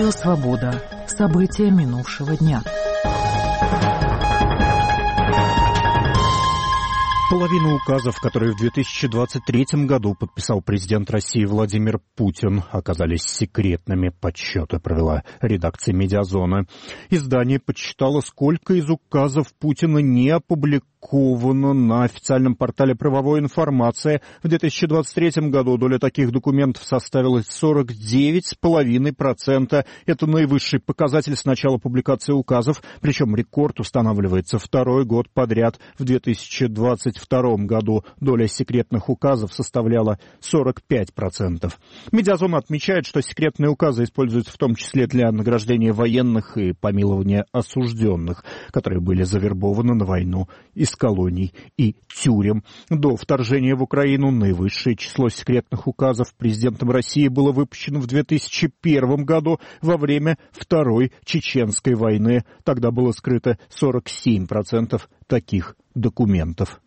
Радио «Свобода». События минувшего дня. Половину указов, которые в 2023 году подписал президент России Владимир Путин, оказались секретными, подсчеты провела редакция «Медиазона». Издание подсчитало, сколько из указов Путина не опубликовано на официальном портале «Правовой информации». В 2023 году доля таких документов составила 49,5%. Это наивысший показатель с начала публикации указов, причем рекорд устанавливается второй год подряд. В 2022 году доля секретных указов составляла 45%. Медиазона отмечает, что секретные указы используются в том числе для награждения военных и помилования осужденных, которые были завербованы на войну из колоний и тюрем. До вторжения в Украину наивысшее число секретных указов президентом России было выпущено в 2001 году во время Второй Чеченской войны. Тогда было скрыто 47% таких документов.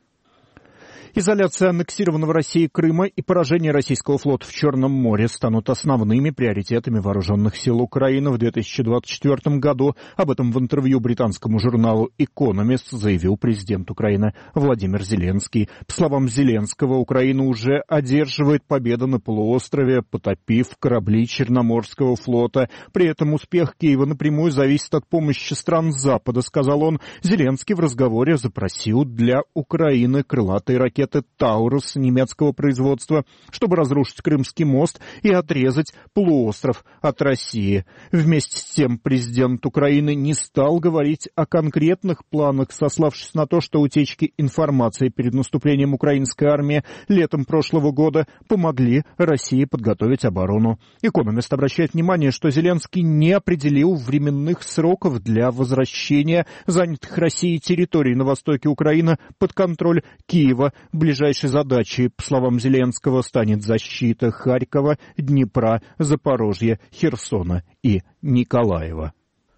Изоляция аннексированного Россией Крыма и поражение российского флота в Черном море станут основными приоритетами вооруженных сил Украины в 2024 году. Об этом в интервью британскому журналу «Экономист» заявил президент Украины Владимир Зеленский. По словам Зеленского, Украина уже одерживает победу на полуострове, потопив корабли Черноморского флота. При этом успех Киева напрямую зависит от помощи стран Запада, сказал он. Зеленский в разговоре запросил для Украины крылатые ракеты «Таурус» немецкого производства, чтобы разрушить Крымский мост и отрезать полуостров от России. Вместе с тем президент Украины не стал говорить о конкретных планах, сославшись на то, что утечки информации перед наступлением украинской армии летом прошлого года помогли России подготовить оборону. «Экономист» обращает внимание, что Зеленский не определил временных сроков для возвращения занятых Россией территорий на востоке Украины под контроль Киева. Ближайшей задачей, по словам Зеленского, станет защита Харькова, Днепра, Запорожья, Херсона и Николаева.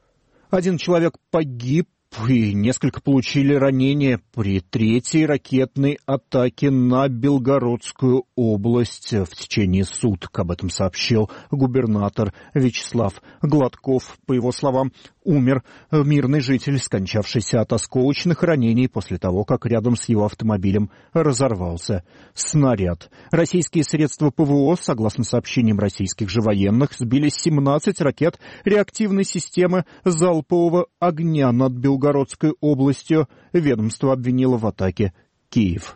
Один человек погиб и несколько получили ранения при третьей ракетной атаке на Белгородскую область в течение суток. Об этом сообщил губернатор Вячеслав Гладков. По его словам, умер мирный житель, скончавшийся от осколочных ранений после того, как рядом с его автомобилем разорвался снаряд. Российские средства ПВО, согласно сообщениям российских же военных, сбили 17 ракет реактивной системы залпового огня над Белгородской областью. Ведомство обвинило в атаке Киев.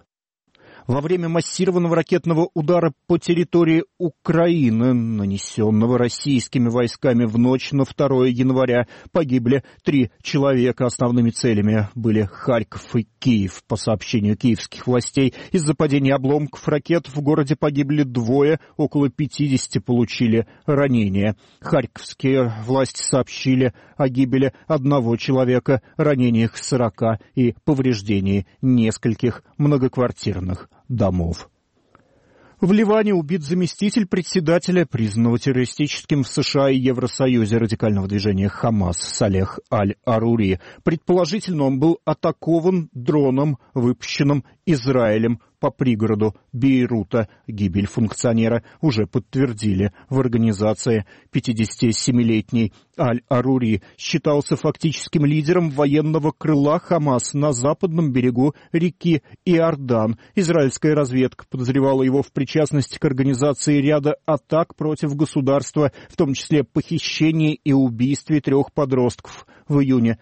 Во время массированного ракетного удара по территории Украины, нанесенного российскими войсками в ночь на 2 января, погибли 3 человека. Основными целями были Харьков и Киев. По сообщению киевских властей, из-за падения обломков ракет в городе погибли 2, около 50 получили ранения. Харьковские власти сообщили о гибели 1 человека, ранениях 40 и повреждении нескольких многоквартирных домов. В Ливане убит заместитель председателя, признанного террористическим в США и Евросоюзе радикального движения «Хамас» Салех Аль-Арури. Предположительно, он был атакован дроном, выпущенным Израилем по пригороду Бейрута. Гибель функционера уже подтвердили в организации. 57-летний Аль-Арури считался фактическим лидером военного крыла «Хамас» на западном берегу реки Иордан. Израильская разведка подозревала его в причастности к организации ряда атак против государства, в том числе похищении и убийстве 3 подростков в июне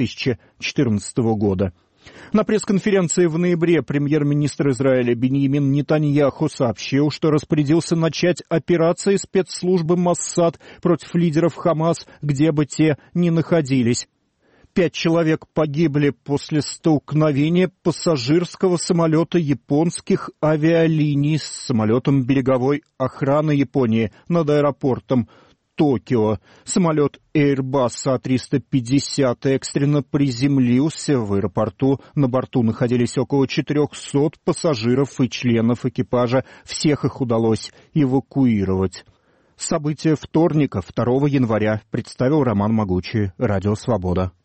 2014 года. На пресс-конференции в ноябре премьер-министр Израиля Биньямин Нетаньяху сообщил, что распорядился начать операции спецслужбы Моссад против лидеров Хамас, где бы те ни находились. 5 человек погибли после столкновения пассажирского самолета японских авиалиний с самолетом береговой охраны Японии над аэропортом Токио. Самолет Airbus A350 экстренно приземлился в аэропорту. На борту находились около 400 пассажиров и членов экипажа. Всех их удалось эвакуировать. События вторника, 2 января, представил Роман Могучий, Радио «Свобода».